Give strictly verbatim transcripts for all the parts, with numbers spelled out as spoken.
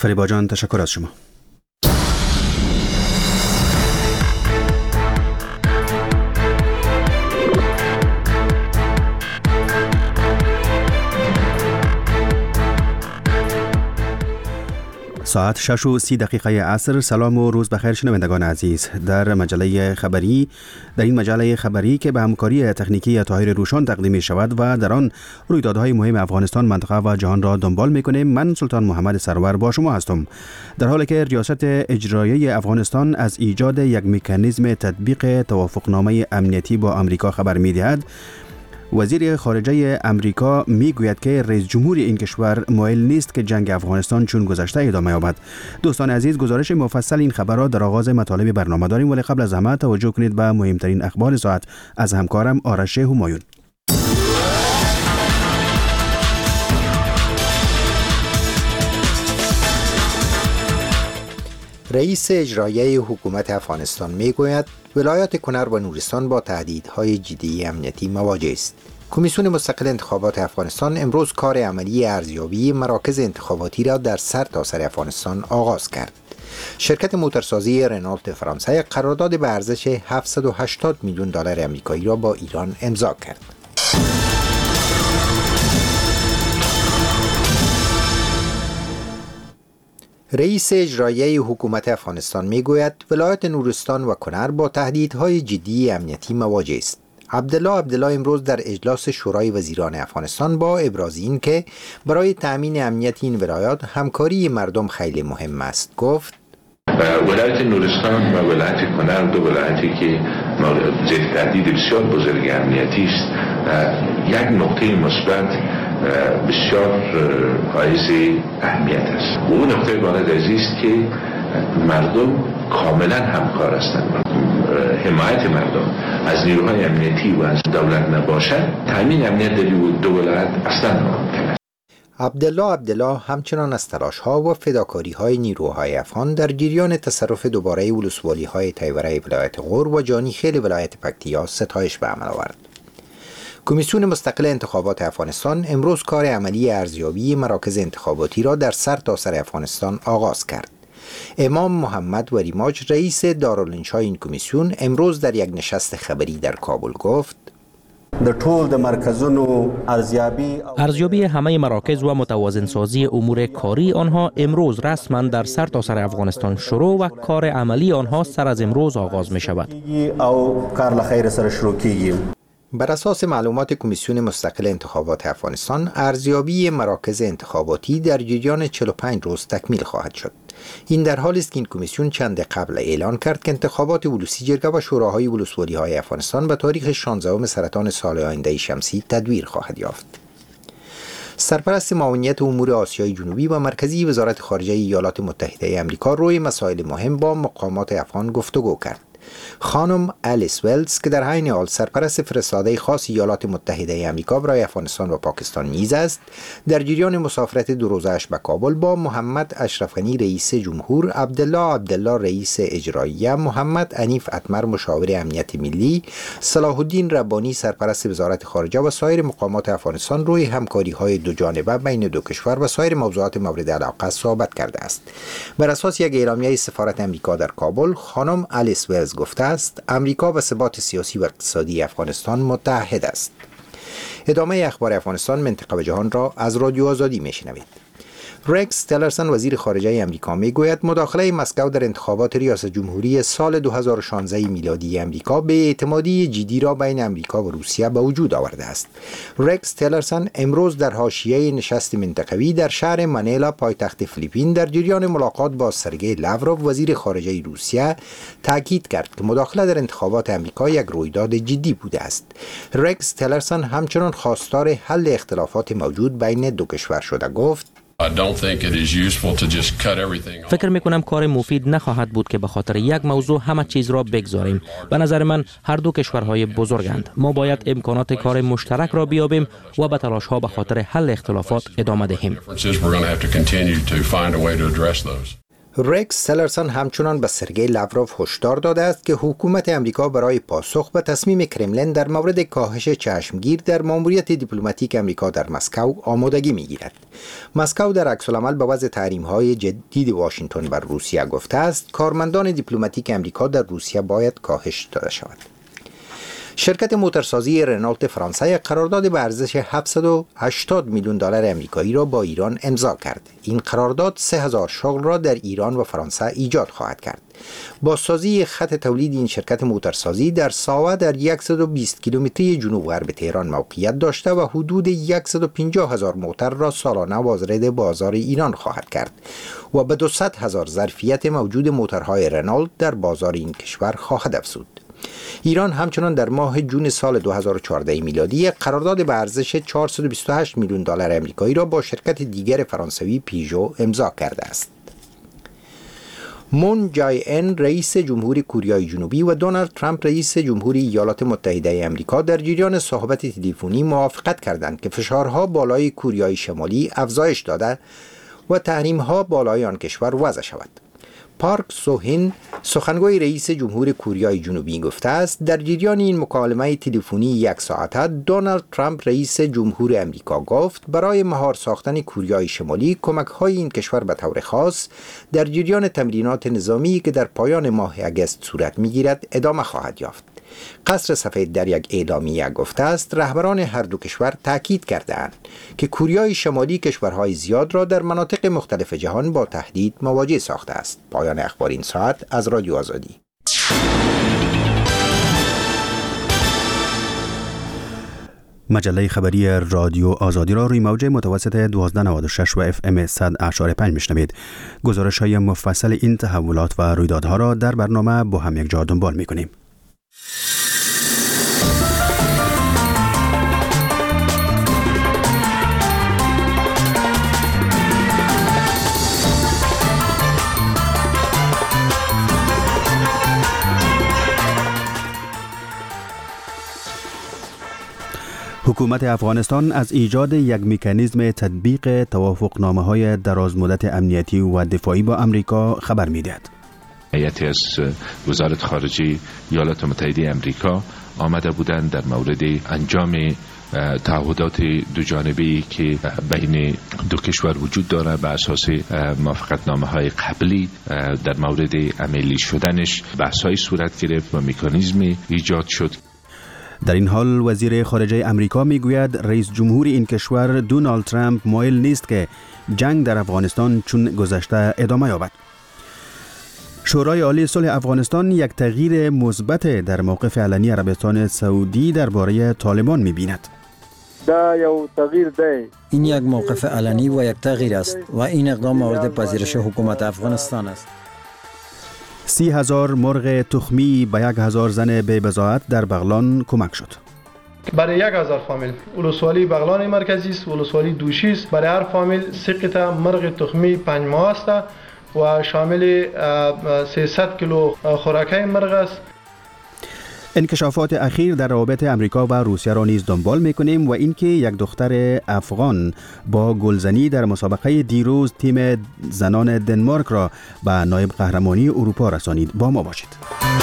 فریبا جان، تشکر از شما. ساعت شش و سی دقیقه عصر. سلام و روز بخیر شنوندگان عزیز. در مجله خبری در این مجله خبری که به همکاری تکنیکی طاهر روشان تقدیم می شود و در آن رویدادهای مهم افغانستان، منطقه و جهان را دنبال می کنیم، من سلطان محمد سرور با شما هستم. در حالی که ریاست اجرایی افغانستان از ایجاد یک مکانیزم تطبیق توافقنامه امنیتی با آمریکا خبر می دهد، وزیر خارجه امریکا می گوید که رئیس جمهور این کشور مایل نیست که جنگ افغانستان چون گذشته ادامه یابد. دوستان عزیز، گزارش مفصل این خبر را در آغاز مطالب برنامه داریم، ولی قبل از همه توجه کنید به مهمترین اخبار ساعت از همکارم آرش همایون. رئیس اجرایی حکومت افغانستان میگوید ولایات کنر و نورستان با تهدیدهای جدی امنیتی مواجه است. کمیسیون مستقل انتخابات افغانستان امروز کار عملی ارزیابی مراکز انتخاباتی را در سرتاسر افغانستان آغاز کرد. شرکت موتورسازی رنالت فرانسه قرارداد به ارزش هفتصد و هشتاد میلیون دلار آمریکایی را با ایران امضا کرد. رئیس اجرایی حکومت افغانستان میگوید ولایت نورستان و کنر با تهدیدهای جدی امنیتی مواجه است. عبدالله عبدالله امروز در اجلاس شورای وزیران افغانستان با ابراز این که برای تأمین امنیت این ولایات همکاری مردم خیلی مهم است گفت: ولایت نورستان و ولایت کنر دو ولایتی که زیر تهدید بسیار بزرگ امنیتی است، یک نقطه مثبت بسیار حائز اهمیت است. و اون نقطه بارد است که مردم کاملا همکار هستند. حمایت مردم از نیروهای امنیتی و از دولت نباشد، تامین امنیت در دو ولایت اصلا ناممکن است. عبدالله عبدالله همچنان از تلاش‌ها و فداکاری‌های نیروهای افغان در جریان تصرف دوباره ولسوالی‌های تیوره ولایت غور و جانی خیل ولایت پکتیا ستایش به عمل آورد. کمیسیون مستقل انتخابات افغانستان امروز کار عملی ارزیابی مراکز انتخاباتی را در سرتاسر افغانستان آغاز کرد. امام محمد وریماج رئیس دارالانشای این کمیسیون امروز در یک نشست خبری در کابل گفت: در طول د مرکزونو ارزیابی ارزیابی همه مراکز و متوازن سازی امور کاری آنها امروز رسما در سرتاسر افغانستان شروع و کار عملی آنها سر از امروز آغاز می شود. او کار لخیر سر شروع کیږي. بر اساس معلومات کمیسیون مستقل انتخابات افغانستان، ارزیابی مراکز انتخاباتی در جریان چهل و پنج روز تکمیل خواهد شد. این در حالی است که این کمیسیون چند قبل اعلان کرد که انتخابات ولوسی جرگه و شوراهای ولسوالی‌های افغانستان به تاریخ شانزدهم سرطان سال آینده شمسی تدویر خواهد یافت. سرپرست معاونیت امور آسیای جنوبی و مرکزی وزارت خارجه ایالات متحده آمریکا روی مسائل مهم با مقامات افغان گفتگو کرد. خانم الیس ولز که در عین حال سرپرست فرستاده خاص ایالات متحده آمریکا برای افغانستان و پاکستان نیز است، در جریان مسافرت دو روزه‌اش به کابل با محمد اشرف غنی رئیس جمهور، عبدالله عبدالله رئیس اجرایی، محمد حنیف اتمر مشاور امنیت ملی، صلاح الدین ربانی سرپرست وزارت خارجه و سایر مقامات افغانستان روی همکاری‌های دو جانبه بین دو کشور و سایر موضوعات مورد علاقه صحبت کرده است. بر اساس یک اعلامیه سفارت آمریکا در کابل، خانم الیس ولز گفته است امریکا به ثبات سیاسی و اقتصادی افغانستان متحد است. ادامه اخبار افغانستان، منطقه و جهان را از رادیو آزادی میشنوید. رکس تلرسن وزیر خارجه آمریکا میگوید مداخله مسکو در انتخابات ریاست جمهوری سال دو هزار و شانزده میلادی آمریکا به اعتمادی جدی را بین آمریکا و روسیه به وجود آورده است. رکس تلرسن امروز در حاشیه نشست منطقوی در شهر منیلا پایتخت فیلیپین در جریان ملاقات با سرگئی لاوروف وزیر خارجه روسیه تاکید کرد که مداخله در انتخابات آمریکا یک رویداد جدی بوده است. رکس تلرسن همچنان خواستار حل اختلافات موجود بین دو کشور شده گفت: فکر میکنم کار مفید نخواهد بود که به خاطر یک موضوع همه چیز را بگذاریم. به نظر من هر دو کشورهای بزرگند. ما باید امکانات کار مشترک را بیابیم و به تلاش ها به خاطر حل اختلافات ادامه دهیم. رکس تلرسون همچنان به سرگئی لاوروف هشدار داده است که حکومت امریکا برای پاسخ به تصمیم کرملین در مورد کاهش چشمگیر در ماموریت دیپلماتیک امریکا در مسکو آمادگی می‌گیرد. مسکو در عکس‌العمل به وضع تحریم‌های جدید واشنگتن بر روسیه گفته است کارمندان دیپلماتیک امریکا در روسیه باید کاهش داده شود. شرکت موتورسازی رنالت فرانسه قرارداد به ارزش هفتصد و هشتاد میلیون دلار آمریکایی را با ایران امضا کرد. این قرارداد سه هزار شغل را در ایران و فرانسه ایجاد خواهد کرد. بازسازی خط تولید این شرکت موتورسازی در ساوه در صد و بیست کیلومتری جنوب غرب تهران موقعیت داشته و حدود صد و پنجاه هزار موتور را سالانه وارد بازار ایران خواهد کرد و به دویست هزار ظرفیت موجود موتورهای رنالت در بازار این کشور خواهد افزود. ایران همچنان در ماه جون سال دو هزار و چهارده میلادی قرارداد به ارزش چهارصد و بیست و هشت میلیون دلار آمریکایی را با شرکت دیگر فرانسوی پیژو امضا کرده است. مون جای ان رئیس جمهوری کره جنوبی و دونالد ترامپ رئیس جمهوری ایالات متحده آمریکا در جریان صحبت تلفنی موافقت کردند که فشارها بالای کره شمالی افزایش داده و تحریم‌ها بالای آن کشور وضع شود. پارک سوهین سخنگوی رئیس جمهور کره جنوبی گفته است در جریان این مکالمه تلفنی یک ساعته دونالد ترامپ رئیس جمهور آمریکا گفت برای مهار ساختن کره شمالی کمک‌های این کشور به طور خاص در جریان تمرینات نظامی که در پایان ماه اگست صورت می‌گیرد ادامه خواهد یافت. قصر سفید در یک اعلامیه گفته است رهبران هر دو کشور تاکید کرده‌اند که کره شمالی کشورهای زیاد را در مناطق مختلف جهان با تهدید مواجه ساخته است. پایان اخبار این ساعت از رادیو آزادی. مجله خبری رادیو آزادی را روی موج متوسط دوازده نود و شش و اف ام صد اشاره پنج میشنوید. گزارش های مفصل این تحولات و رویدادها را در برنامه با هم یک جا دنبال میکنیم. حکومت افغانستان از ایجاد یک مکانیزم تطبیق توافقنامه‌های درازمدت امنیتی و دفاعی با امریکا خبر می‌دهد. هیئتی از وزارت خارجه ایالات متحده آمریکا آمده بودند در مورد انجام تعهدات دو جانبه‌ای که بین دو کشور وجود دارد بر اساس موافقتنامه‌های قبلی در مورد عملی شدنش بحث‌های صورت گرفت و مکانیزمی ایجاد شد. در این حال وزیر خارجه امریکا میگوید رئیس جمهور این کشور دونالد ترامپ مایل نیست که جنگ در افغانستان چون گذشته ادامه یابد. شورای عالی صلح افغانستان یک تغییر مثبت در موقف علنی عربستان سعودی درباره طالبان می‌بیند. دا یو تغییر دی. این یک موقف علنی و یک تغییر است و این اقدام مورد پذیرش حکومت افغانستان است. سی هزار مرغ تخمی به یک هزار زن بی بضاعت در بغلان کمک شد. برای یک هزار فامیل ولسوالی بغلان مرکزی است، ولسوالی دوشی است. برای هر فامیل سه قطعه مرغ تخمی پنج ماه است و شامل سیصد کیلو خوراکای مرغ است. انکشافات اخیر در روابط امریکا و روسیه را نیز دنبال می‌کنیم و اینکه یک دختر افغان با گلزنی در مسابقه دیروز تیم زنان دنمارک را به نایب قهرمانی اروپا رسانید. با ما باشید.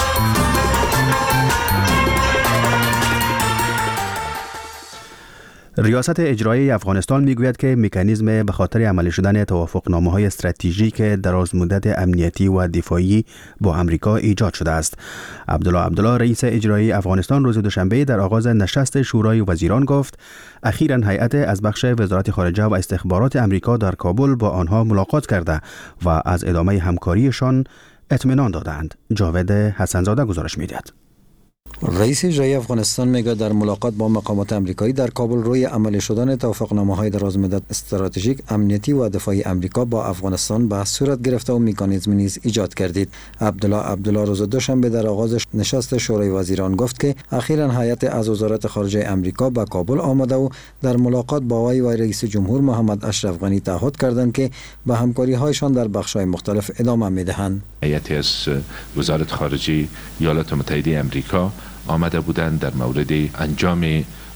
ریاست اجرایی افغانستان میگوید که مکانیزم به خاطر عملی شدن توافقنامه‌های استراتژیک درازمدت امنیتی و دفاعی با امریکا ایجاد شده است. عبدالله عبدالله رئیس اجرایی افغانستان روز دوشنبه در آغاز نشست شورای وزیران گفت اخیراً هیئت از بخش وزارت خارجه و استخبارات امریکا در کابل با آنها ملاقات کرده و از ادامه همکاریشان اطمینان دادند. جاوید حسنزاده گزارش می‌دهد. رئیس اجرایی افغانستان میگه در ملاقات با مقامات امریکایی در کابل روی عملی شدن توافقنامه‌های درازمدت استراتژیک امنیتی و دفاعی امریکا با افغانستان به صورت گرفته و مکانیزم نیز ایجاد کردید. عبدالله عبدالله روز دوشنبه در آغاز نشست شورای وزیران گفت که اخیراً هیئت از وزارت خارجه امریکا به کابل آمده و در ملاقات با وی و رئیس جمهور محمد اشرف غنی تعهد کردند که به همکاری‌هایشان در بخش‌های مختلف ادامه می‌دهند. هیئت از وزارت خارجه ایالات متحده آمریکا آمده بودند در مورد انجام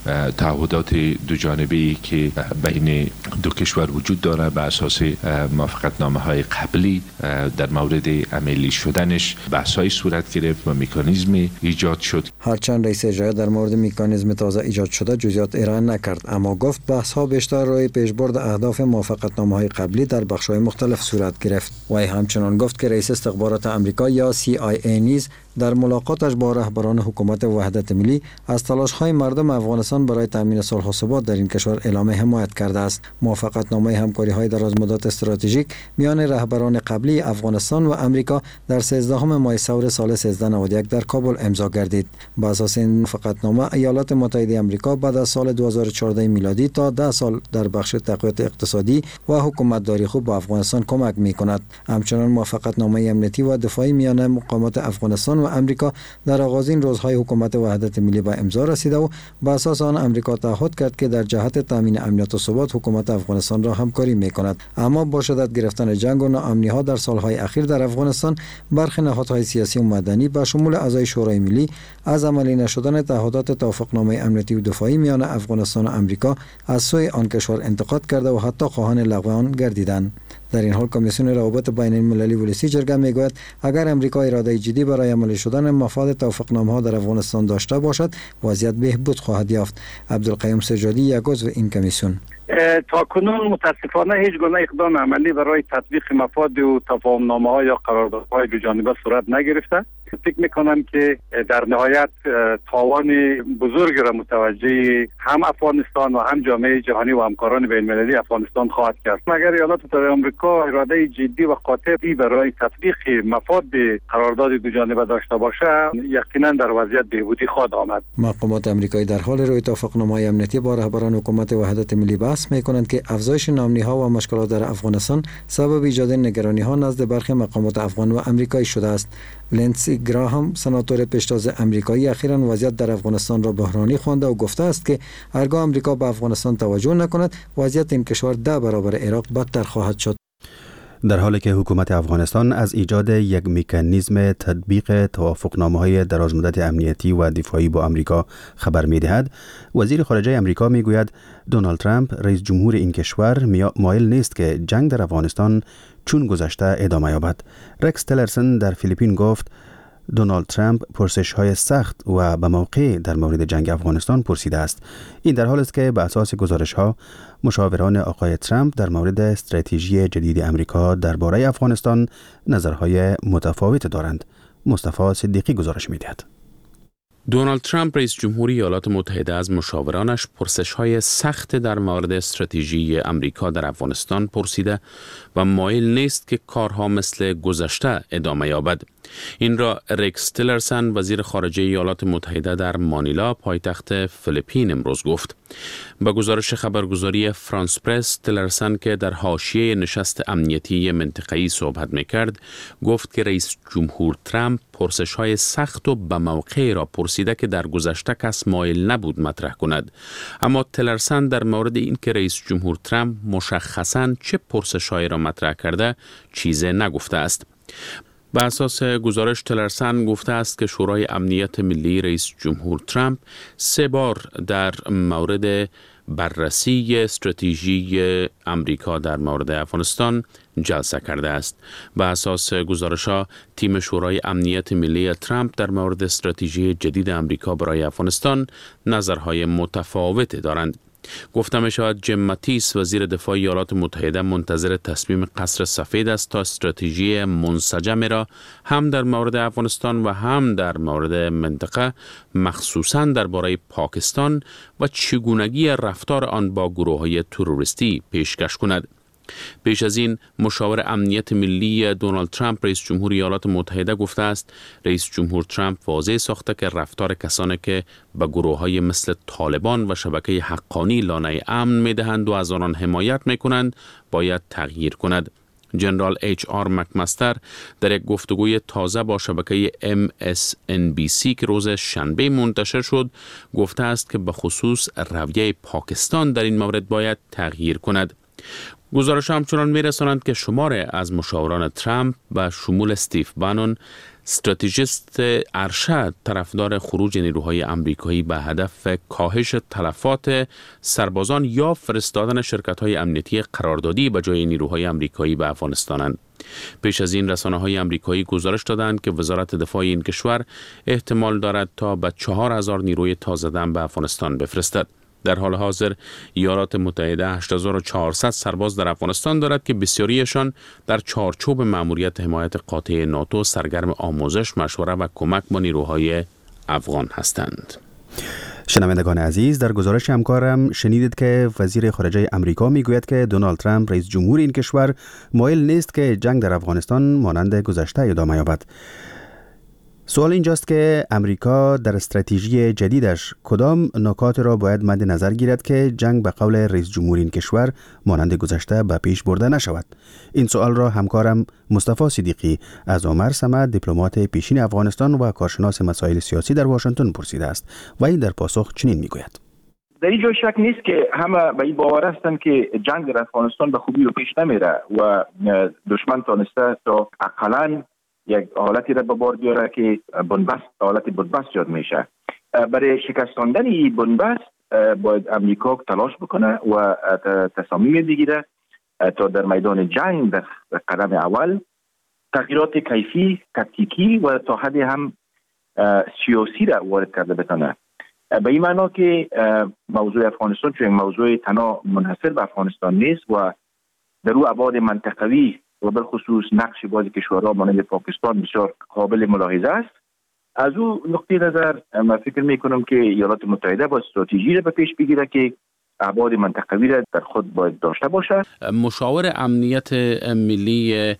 تعهدات دو جانبه‌ای که بین دو کشور وجود داره بر اساس موافقتنامه‌های قبلی در مورد عملی شدنش بحث‌های صورت گرفت و مکانیزمی ایجاد شد. هرچند رئیس اجرایی در مورد مکانیزم تازه ایجاد شده جزئیات ارائه نکرد، اما گفت بحث‌ها بیشتر روی پیشبرد اهداف موافقتنامه‌های قبلی در بخش‌های مختلف صورت گرفت. و همچنان گفت که رئیس استخبارات آمریکا یا سی آی ای نیز در ملاقاتش با رهبران حکومت وحدت ملی از تلاش‌های مردم افغانستان برای تامین صلح و ثبات در این کشور اعلام حمایت کرده است. موافقتنامه همکاری‌های درازمدت استراتژیک میان رهبران قبلی افغانستان و آمریکا در سیزدهم ماه ثور سال سیزده نود و یک در کابل امضا گردید. بر اساس این موافقتنامه ایالات متحده آمریکا بعد از سال دو هزار و چهارده میلادی تا ده سال در بخش تقویت اقتصادی و حکومتداری خوب با افغانستان کمک می‌کند. همچنین موافقتنامه امنیتی و دفاعی میان مقامات افغانستان و آمریکا در آغازین روزهای حکومت وحدت ملی به امضا رسیده و بر اساس آن آمریکا تعهد کرد که در جهت تامین امنیت و ثبات حکومت افغانستان را همکاری می‌کند. اما با شدت گرفتن جنگ و ناامنی‌ها در سالهای اخیر در افغانستان برخی نهادهای سیاسی و مدنی به شمول اعضای شورای ملی از عملی نشدن تعهدات توافقنامه امنیتی و دفاعی میان افغانستان و آمریکا از سوی آن کشور انتقاد کرده و حتی خواهان لغو آن گردیدند. در این حال کمیسیون روابط بین المللی ولسی جرگه میگوید اگر امریکا اراده جدی برای عملی شدن مفاد توافقنامه‌ها در افغانستان داشته باشد وضعیت بهبود خواهد یافت. عبدالقیوم سجادی یک عضو این کمیسیون: تا کنون متاسفانه هیچ گونه اقدام عملی برای تطبیق مفاد و تفاهم‌نامه‌ها یا قراردادهای دو جانبه صورت نگرفته. فکر میکنم که در نهایت تاوان بزرگ را متوجه هم افغانستان و هم جامعه جهانی و همکاران بین المللی افغانستان خواهد کرد. مگر ایالات متحده آمریکا اراده جدی و قاطعی برای تطبیق مفاد قرارداد دو جانبه داشته باشه یقینا در وضعیت بهبودی خواهد آمد. مقامات آمریکایی در حال روی توافقنامه‌های امنیتی با رهبران حکومت وحدت ملی بحث میکنند که افزایش ناامنی‌ها و مشکلات در افغانستان سبب ایجاد نگرانی‌ها نزد برخی مقامات افغان و آمریکایی شده است. لینسی گراهام، سناتور پیشتاز آمریکایی، اخیراً وضعیت در افغانستان را بحرانی خوانده و گفته است که هرگاه آمریکا به افغانستان توجه نکند وضعیت این کشور ده برابر عراق بدتر خواهد شد. در حالی که حکومت افغانستان از ایجاد یک مکانیزم تطبیق توافقنامه‌های درازمدت امنیتی و دفاعی با آمریکا خبر می‌دهد، وزیر خارجه آمریکا می‌گوید دونالد ترامپ رئیس جمهور این کشور مایل نیست که جنگ در افغانستان چون گذشته ادامه یابد. رکس تلرسن در فیلیپین گفت دونالد ترامپ پرسش‌های سخت و به موقع در مورد جنگ افغانستان پرسیده است. این در حالی است که به اساس گزارش‌ها مشاوران آقای ترامپ در مورد استراتژی جدید آمریکا درباره افغانستان نظرهای متفاوت دارند. مصطفی صدیقی گزارش می‌دهد. دونالد ترامپ رئیس جمهوری ایالات متحده از مشاورانش پرسش‌های سخت در مورد استراتژی آمریکا در افغانستان پرسیده و مایل نیست که کارها مثل گذشته ادامه یابد. این را رکس تلرسن وزیر خارجه ایالات متحده در مانیلا پایتخت فیلیپین امروز گفت. با گزارش خبرگزاری فرانس پرس، تلرسن که در حاشیه نشست امنیتی منطقه‌ای صحبت می‌کرد گفت که رئیس جمهور ترامپ پرسش‌های سخت و به موقع را پرسیده که در گذشته کس مایل نبود مطرح کند. اما تلرسن در مورد این که رئیس جمهور ترامپ مشخصاً چه پرسش‌هایی را مطرح کرده چیزی نگفته است. به اساس گزارش تلرسن گفته است که شورای امنیت ملی رئیس جمهور ترامپ سه بار در مورد بررسی استراتژی آمریکا در مورد افغانستان جلسه کرده است. به اساس گزارش‌ها تیم شورای امنیت ملی ترامپ در مورد استراتژی جدید آمریکا برای افغانستان نظرهای متفاوت دارند. گفته می شود جیم ماتیس وزیر دفاع ایالات متحده منتظر تصمیم قصر سفید است تا استراتژی منسجم را هم در مورد افغانستان و هم در مورد منطقه مخصوصاً درباره پاکستان و چگونگی رفتار آن با گروه‌های تروریستی پیشکش کند. پیش از این مشاور امنیت ملی دونالد ترامپ رئیس جمهور ایالات متحده گفته است رئیس جمهور ترامپ واضح ساخته که رفتار کسانی که به گروه‌های مثل طالبان و شبکه حقانی لانه امن می‌دهند و از آنان حمایت می‌کنند باید تغییر کند. جنرال اچ آر مکمستر در یک گفتگوی تازه با شبکه ام اس ان بی سی که روز شنبه منتشر شد گفته است که به خصوص رویه پاکستان در این مورد باید تغییر کند. گزارش همچنان می‌رسانند که شمار از مشاوران ترامپ به شمول استیو بانون، استراتژیست ارشد، طرفدار خروج نیروهای آمریکایی به هدف کاهش تلفات سربازان یا فرستادن شرکت‌های امنیتی قراردادی به جای نیروهای آمریکایی به افغانستانند. پیش از این رسانه‌های آمریکایی گزارش دادند که وزارت دفاع این کشور احتمال دارد تا به چهار هزار نیروی تازه‌دم به افغانستان بفرستد. در حال حاضر ایالات متحده هشت هزار و چهارصد سرباز در افغانستان دارد که بسیاریشان در چارچوب مأموریت حمایت قاطع ناتو سرگرم آموزش، مشوره و کمک با نیروهای افغان هستند. شنوندگان عزیز، در گزارش همکارم شنیدید که وزیر خارجه امریکا میگوید که دونالد ترامپ رئیس جمهور این کشور مایل نیست که جنگ در افغانستان مانند گذشته ادامه یابد. سوال اینجاست که امریکا در استراتژی جدیدش کدام نکات را باید مد نظر گیرد که جنگ به قول رئیس جمهور این کشور مانند گذشته به پیش برده نشود؟ این سوال را همکارم مصطفی صدیقی از عمر صمد، دیپلمات پیشین افغانستان و کارشناس مسائل سیاسی در واشنگتن پرسیده است و این در پاسخ چنین میگوید: در اینجا شک نیست که همه به این باور هستند که جنگ در افغانستان به خوبی رو پیش نمیره و دشمن تانسته تا اقلاً یک حالتی را به بار بیاره که بنبست، حالت بنبست یاد میشه. برای شکستاندن این بنبست باید امریکا تلاش بکنه و تصامیم بگیره تا در میدان جنگ در قدم اول تغییرات کیفی، تکتیکی و تا حد هم سیاسی را وارد کرده بتونه. به این معنا که موضوع افغانستان چون موضوع تنها منحصر به افغانستان نیست و در او ابعاد منطقوی و بالخصوص نقش بعضی کشورها مانند پاکستان بسیار قابل ملاحظه است. از او نقطه نظر من فکر میکنم که ایالات متحده با استراتژی را به پیش بگیره که ابعاد منطقوی را در خود باید داشته باشد. مشاور امنیت ملی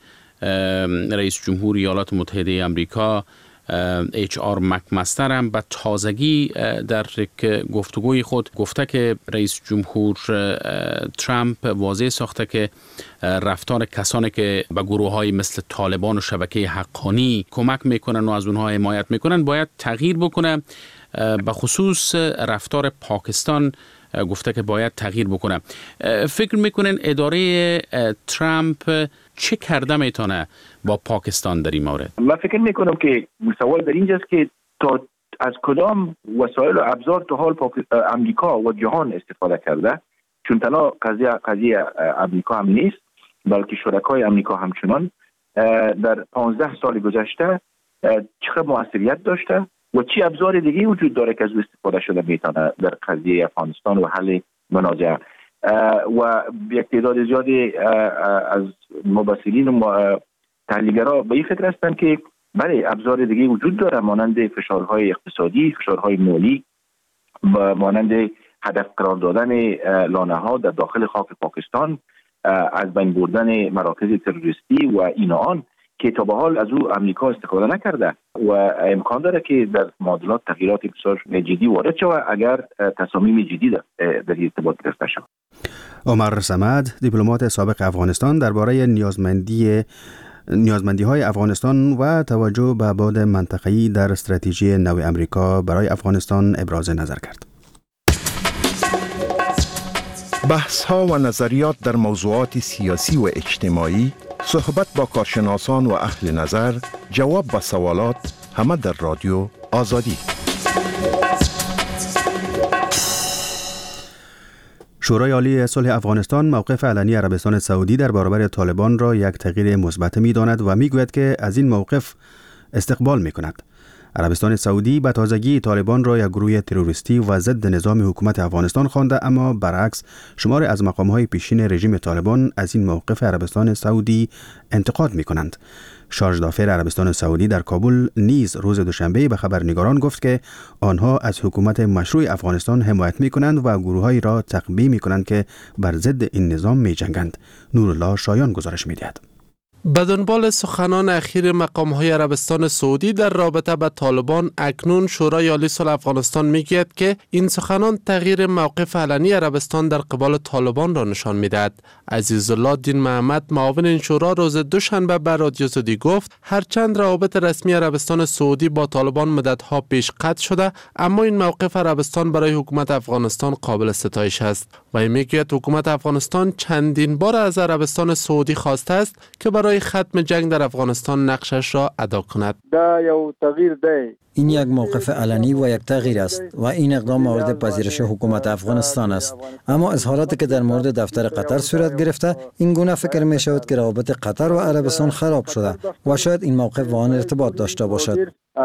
رئیس جمهور ایالات متحده آمریکا اچ آر مکمستر هم به تازگی در گفتگوی خود گفته که رئیس جمهور ترامپ واضح ساخته که رفتار کسانی که به گروه‌های مثل طالبان و شبکه حقانی کمک میکنن و از اونها حمایت میکنن باید تغییر بکنه. به خصوص رفتار پاکستان گفته که باید تغییر بکنه. فکر میکنن اداره ترامپ چه کرده میتونه با پاکستان در این مورد؟ من فکر میکنم که سوال در اینجاست که تا از کدام وسایل و ابزار تا حال امریکا و جهان استفاده کرده، چون تنها قضیه قضیه امریکا هم نیست بلکه شرکای امریکا همچنان در پانزده سال گذشته چقدر موثریت داشته و چی ابزار دیگه وجود داره که از استفاده شده میتونه در قضیه افغانستان و حل منازعه. و یک تعداد زیادی از مبصرین و تحلیلگرا به این فکر هستند که بله ابزار دیگه وجود داره مانند فشارهای اقتصادی، فشارهای مالی، مانند هدف قرار دادن لانه‌ها در داخل خاک پاکستان، از بین بردن مراکز تروریستی و این آن که تا به حال از او امریکا استفاده نکرده و امکان داره که در معادلات تغییرات بسیار جدی وارد شود اگر تصامیم جدی در ارتباط گرفته شود. عمر صمد، دیپلمات سابق افغانستان، درباره نیازمندی نیازمندی های افغانستان و توجه به ابعاد منطقه‌ای در استراتژی نو امریکا برای افغانستان ابراز نظر کرد. بحث ها و نظریات در موضوعات سیاسی و اجتماعی، صحبت با کارشناسان و اهل نظر، جواب به سوالات، همه در رادیو آزادی. شورای عالی صلح افغانستان موقف علنی عربستان سعودی در برابر طالبان را یک تغییر مثبت می‌داند و می‌گوید که از این موقف استقبال می‌کند. عربستان سعودی به تازگی طالبان را یک گروه تروریستی و ضد نظام حکومت افغانستان خوانده، اما برعکس شمار از مقام‌های پیشین رژیم طالبان از این موقف عربستان سعودی انتقاد می‌کنند. شارژ دافر عربستان سعودی در کابل نیز روز دوشنبه به خبرنگاران گفت که آنها از حکومت مشروع افغانستان حمایت می‌کنند و گروه‌هایی را تقویه می‌کنند که بر ضد این نظام می‌جنگند. نورالله شایان گزارش می‌دهد. به دنبال سخنان اخیر مقام‌های عربستان سعودی در رابطه با طالبان، اکنون شورای عالی صلح افغانستان میگوید که این سخنان تغییر موقف علنی عربستان در قبال طالبان را نشان میدهد. عزیزالله دین محمد، معاون این شورا، روز دوشنبه به رادیو زدی گفت هرچند روابط رسمی عربستان سعودی با طالبان مدت‌ها پیش قطع شده، اما این موقف عربستان برای حکومت افغانستان قابل ستایش است. و میگوید حکومت افغانستان چندین بار از عربستان سعودی خواسته است که برای ختم جنگ در افغانستان نقشش را ادا کند. این یک موقف علنی و یک تغییر است و این اقدام مورد پذیرش حکومت افغانستان است. اما اظهاراتی که در مورد دفتر قطر صورت گرفته، این گونه فکر می شود که روابط قطر و عربستان خراب شده و شاید این موقف با آن ارتباط داشته باشد.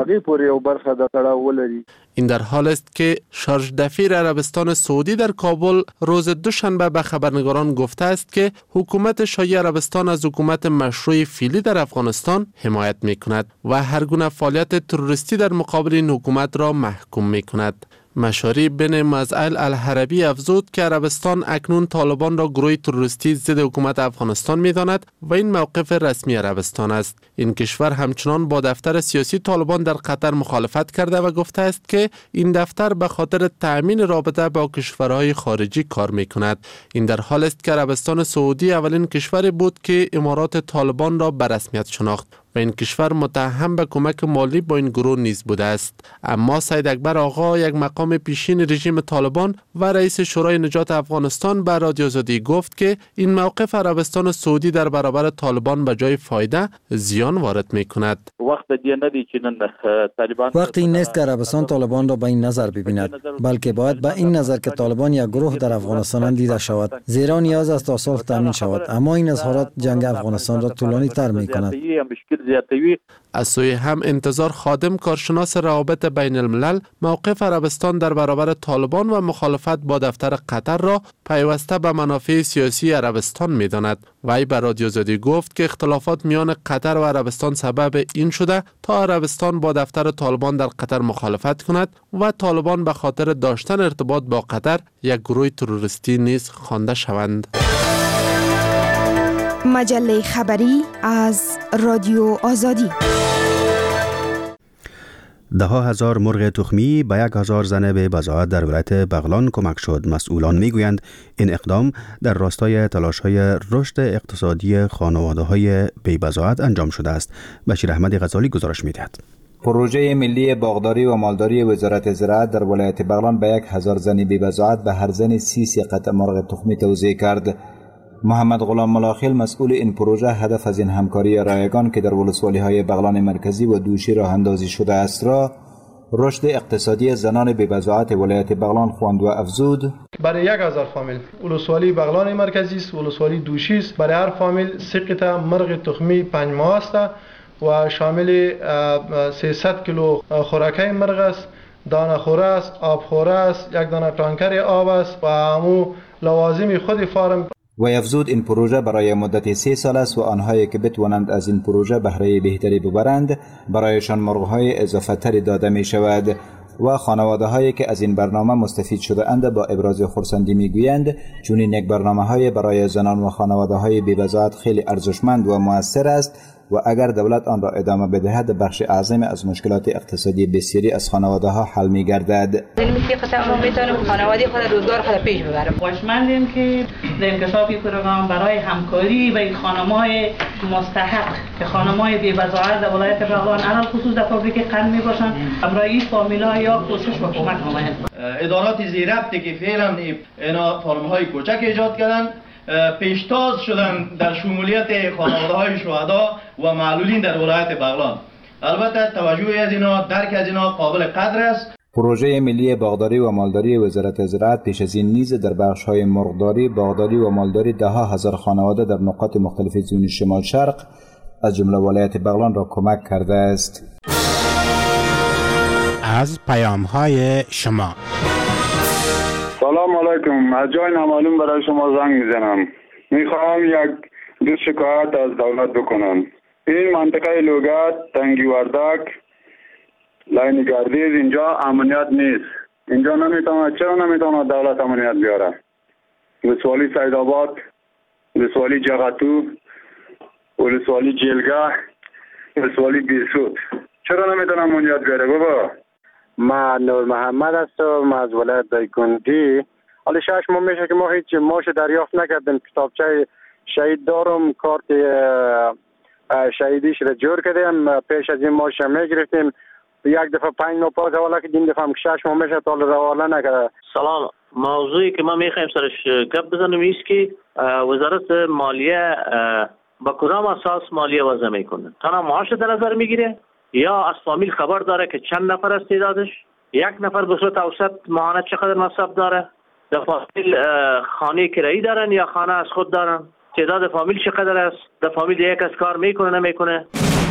این در حال است که شارژ دفیر عربستان سعودی در کابل روز دوشنبه به خبرنگاران گفته است که حکومت شاهی عربستان از حکومت مشروع فعلی در افغانستان حمایت می کند و هر گونه فعالیت تروریستی در مقابل این حکومت را محکوم می کند. مشاری بن مزعل الحربی افزود که عربستان اکنون طالبان را گروه تروریستی ضد حکومت افغانستان می‌داند و این موقف رسمی عربستان است. این کشور همچنان با دفتر سیاسی طالبان در قطر مخالفت کرده و گفته است که این دفتر به خاطر تأمین رابطه با کشورهای خارجی کار می‌کند. این در حال است که عربستان سعودی اولین کشوری بود که امارات طالبان را به رسمیت شناخت و این کشور متهم به کمک مالی با این گروه نیز بوده است. اما سید اکبر آقا، یک مقام پیشین رژیم طالبان و رئیس شورای نجات افغانستان، به رادیو زدی گفت که این موقف عربستان سعودی در برابر طالبان به جای فایده زیان وارد می کند. وقتی این نیست که عربستان طالبان را به این نظر ببیند، بلکه باید به این نظر که طالبان یک گروه در افغانستان دیده شود، زیرا نیاز است تا صلح تامین شود. اما این اظهارات جنگ افغانستان را طولانی تر می کند. از سوی هم انتظار خادم، کارشناس روابط بین الملل، موقف عربستان در برابر طالبان و مخالفت با دفتر قطر را پیوسته به منافع سیاسی عربستان می داند. وی به رادیو زدی گفت که اختلافات میان قطر و عربستان سبب این شده تا عربستان با دفتر طالبان در قطر مخالفت کند و طالبان به خاطر داشتن ارتباط با قطر یک گروه تروریستی نیز خوانده شوند. مجله خبری از رادیو آزادی. ده ها هزار مرغ تخمی به یک هزار زن بی بضاعت در ولایت بغلان کمک شد. مسئولان میگویند این اقدام در راستای تلاش‌های رشد اقتصادی خانواده‌های بی بضاعت انجام شده است. بشیر احمد غزالی گزارش می‌دهد. پروژه ملی باغداری و مالداری وزارت زراعت در ولایت بغلان به یک هزار زن بی بضاعت به هر زن سی سی قطع مرغ تخمی توزیع کرد. محمد غلام ملاخیل، مسئول این پروژه، هدف از این همکاری رایگان که در ولسوالی‌های بغلان مرکزی و دوشی راه اندازی شده است را رشد اقتصادی زنان بی بضاعت ولایت بغلان خواند و افزود برای یک هزار فامیل ولسوالی بغلان مرکزی است، ولسوالی دوشی است، برای هر فامیل سه قطعه مرغ تخمی پنج ماه است و شامل سیصد کیلو خوراکه مرغ است، دانه خوره است، آب خوره است، یک دانه تانکر آب است و همو لوازم خود فارم. و افزود این پروژه برای مدت سه سال است و آنهایی که بتوانند از این پروژه بهره بهتری ببرند برایشان مرغ‌های اضافه تری داده می شود و خانواده هایی که از این برنامه مستفید شده اند با ابراز خرسندی می گویند چون این یک برنامه های برای زنان و خانواده های بی بضاعت خیلی ارزشمند و مؤثر است و اگر دولت آن را ادامه بدهد بخش اعظم از مشکلات اقتصادی بسیاری از خانواده ها حل می گردد. این قسم ما میتونیم خانواده خود روزگار خود پیش ببریم. خوشمندیم که در انکشاف پروگرام برای همکاری با این خانم‌های مستحق که خانم‌های بی بضاعت در ولایت بغلان علل خصوص در فابریک قند میباشند برای این فامیل‌ها یا کوشش و کمک نمایند. ادارات زیربطی که فعلا اینا فارم‌های کوچک ایجاد کردن پیشتاز شدن در شمولیت خانواده‌های شهدا و معلولین در ولایت بغلان. البته توجه از اینا، درک از اینا قابل قدر است. پروژه ملی باغداری و مالداری وزارت زراعت پیش از این نیز در بخش‌های مرغداری، باغداری و مالداری ده ها هزار خانواده در نقاط مختلف زون شمال شرق از جمله ولایت بغلان را کمک کرده است. از پیام‌های شما. سلام علیکم، از جای نامعلوم برای شما زنگ میزنم. میخوام یک دو شکایت از دولت بکنم. این منطقه لوگت، تنگی وردک، لاین گردیز اینجا امنیت نیست. اینجا نمیتونه، چرا نمیتونه دولت امنیت بیاره؟ ولسوالی سیدآباد، ولسوالی جغتو، ولسوالی جلگه، ولسوالی بیسود. چرا نمیتونم اون یاد بیاره بابا؟ من نور محمد هستم از ولایت دایکنډي. حالا شش ماه میشه که ما هیچ ماش دریافت نکردیم. کتابچه شهید دارم، کارت شهیدیش را جور کردیم. پیش از این ماش میگرفتیم. یک دفعه پنج ماه پاس حالا که این دفعه هم شش ماه میشه تا حالا نکرده. سلام. موضوعی که ما میخوایم سرش گپ بزنیم است که وزارت مالیه با کدام اساس مالیه وضع میکنه؟ تنها معاش در نظر میگیره یا از فامیل خبر داره که چند نفر است تعدادش؟ یک نفر به صورت اوسط ماهانه چقدر مصرف داره؟ در فامیل خانه کرایی دارن یا خانه از خود دارن؟ تعداد فامیل چقدر است؟ در فامیل یک از کار میکنه نمیکنه؟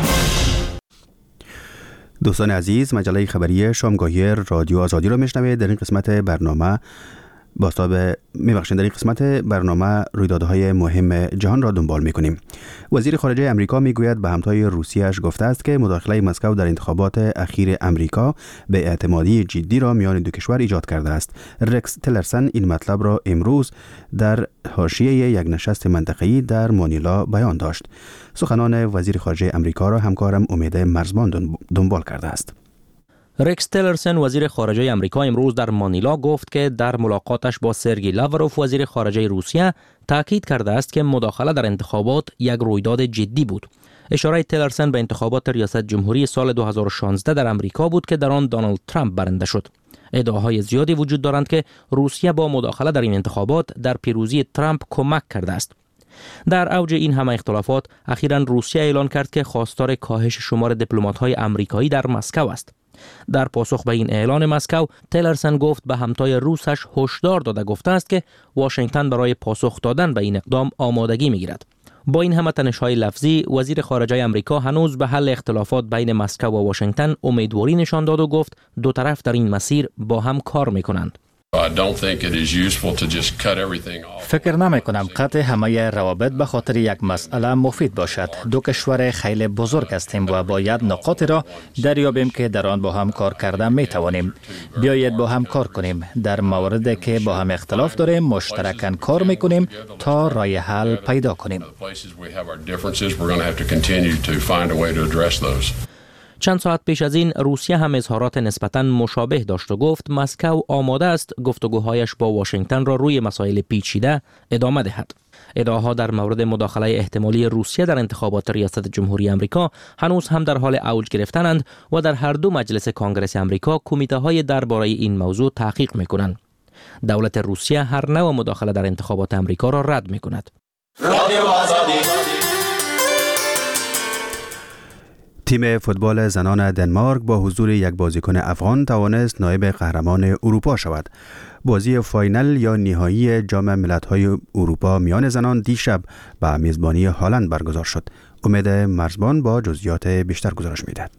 دوستان عزیز، مجله خبری شامگاهی رادیو آزادی را میشنوید. در این قسمت برنامه بازتاب میبخشید در این قسمت برنامه رویدادهای مهم جهان را دنبال میکنیم. وزیر خارجه امریکا میگوید به همتای روسیه‌اش گفته است که مداخله مسکو در انتخابات اخیر امریکا به اعتمادی جدی را میان دو کشور ایجاد کرده است. رکس تلرسن این مطلب را امروز در حاشیه یک نشست منطقه‌ای در مانیلا بیان داشت. سخنان وزیر خارجه امریکا را همکارم امید مرزبان دنبال کرده است. رکس تلرسن وزیر خارجه امریکا امروز در مانیلا گفت که در ملاقاتش با سرگئی لاوروف وزیر خارجه روسیه تاکید کرده است که مداخله در انتخابات یک رویداد جدی بود. اشاره تلرسن به انتخابات ریاست جمهوری سال دو هزار و شانزده در امریکا بود که در آن دونالد ترامپ برنده شد. ادعاهای زیادی وجود دارند که روسیه با مداخله در این انتخابات در پیروزی ترامپ کمک کرده است. در اوج این همه اختلافات اخیراً روسیه اعلان کرد که خواستار کاهش شمار دیپلمات‌های آمریکایی در مسکو است. در پاسخ به این اعلان مسکو، تلرسن گفت به همتای روسش هشدار داده گفته است که واشنگتن برای پاسخ دادن به این اقدام آمادگی می‌گیرد. با این همه تنش‌های لفظی، وزیر خارجه امریکا هنوز به حل اختلافات بین مسکو و واشنگتن امیدواری نشان داد و گفت دو طرف در این مسیر با هم کار می‌کنند. فکر نمی کنم قطع همه روابط به خاطر یک مسئله مفید باشد. دو کشور خیلی بزرگ هستیم و باید نقاط را دریابیم که در آن با هم کار کردن می توانیم. بیایید با هم کار کنیم. در مواردی که با هم اختلاف داریم مشترکاً کار می کنیم تا راه حل پیدا کنیم. چند ساعت پیش از این روسیه هم اظهارات نسبتاً مشابه داشت و گفت مسکو آماده است گفتگوهایش با واشنگتن را روی مسائل پیچیده ادامه دهد. ادعاها در مورد مداخله احتمالی روسیه در انتخابات ریاست جمهوری امریکا هنوز هم در حال اوج گرفتنند و در هر دو مجلس کانگرس امریکا کمیته‌های درباره این موضوع تحقیق می‌کنند. دولت روسیه هر نوع مداخله در انتخابات امریکا را رد می‌کند. تیم فوتبال زنان دنمارک با حضور یک بازیکن افغان توانست نایب قهرمان اروپا شود. بازی فاینال یا نهایی جام ملت‌های اروپا میان زنان دیشب به میزبانی هلند برگزار شد. امید مرزبان با جزئیات بیشتر گزارش می‌دهد.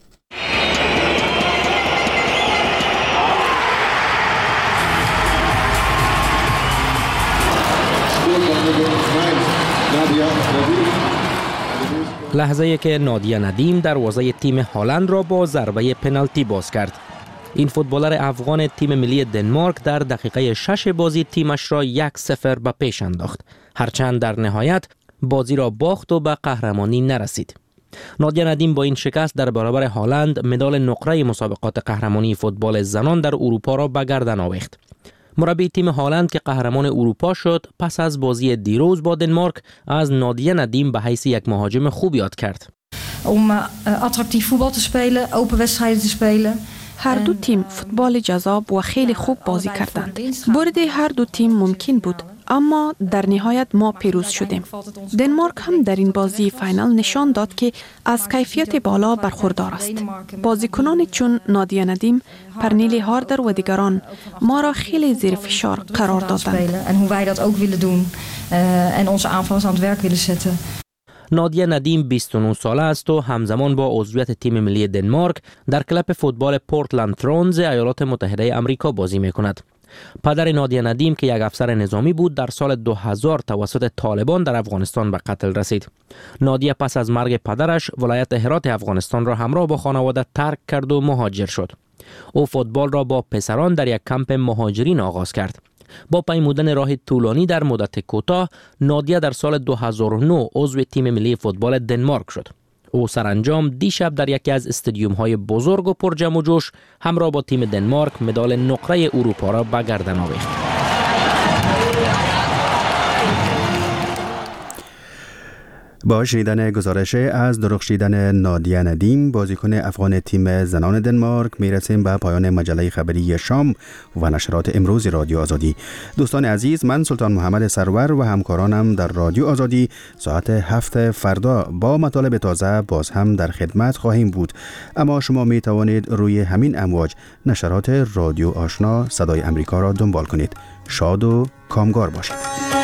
لحظه‌ای که نادیا ندیم دروازه تیم هلند را با ضربه پنالتی باز کرد. این فوتبالر افغان تیم ملی دنمارک در دقیقه شش بازی تیمش را یک صفر به پیش انداخت. هرچند در نهایت بازی را باخت و به قهرمانی نرسید. نادیا ندیم با این شکست در برابر هلند مدال نقره مسابقات قهرمانی فوتبال زنان در اروپا را به گردن آویخت. مربی تیم هلند که قهرمان اروپا شد پس از بازی دیروز با دنمارک از نادیا ندیم به حیث یک مهاجم خوب یاد کرد. om attractief voetbal te spelen, open wedstrijden te spelen. هر دو تیم فوتبال جذاب و خیلی خوب بازی کردند. برد هر دو تیم ممکن بود، اما در نهایت ما پیروز شدیم. دنمارک هم در این بازی فینال نشان داد که از کیفیت بالا برخوردار است. بازیکنان چون نادیا ندیم، پرنیلی هاردر و دیگران ما را خیلی زیر فشار قرار دادند. نادیا ندیم بیست و نه ساله است و همزمان با عضویت تیم ملی دنمارک در کلب فوتبال پورتلند ترونز ایالات متحده آمریکا بازی می‌کند. پدر نادیا ندیم که یک افسر نظامی بود در سال دو هزار توسط طالبان در افغانستان به قتل رسید. نادیا پس از مرگ پدرش ولایت هرات افغانستان را همراه با خانواده ترک کرد و مهاجر شد. او فوتبال را با پسران در یک کمپ مهاجرین آغاز کرد. با پیمودن راه طولانی در مدت کوتاه، نادیه در سال دو هزار و نه عضو تیم ملی فوتبال دنمارک شد. او سرانجام دیشب در یکی از استادیوم های بزرگ و پر جمع و جوش همراه با تیم دنمارک مدال نقره اروپا را به گردن آویخت. با شنیدن گزارش از درخشیدن نادیه ندیم، بازیکن افغان تیم زنان دنمارک، میرسیم به پایان مجله خبری شام و نشرات امروز رادیو آزادی. دوستان عزیز، من سلطان محمد سرور و همکارانم در رادیو آزادی ساعت هفت فردا با مطالب تازه باز هم در خدمت خواهیم بود. اما شما می توانید روی همین امواج نشرات رادیو آشنا صدای امریکا را دنبال کنید. شاد و کامگار باشید.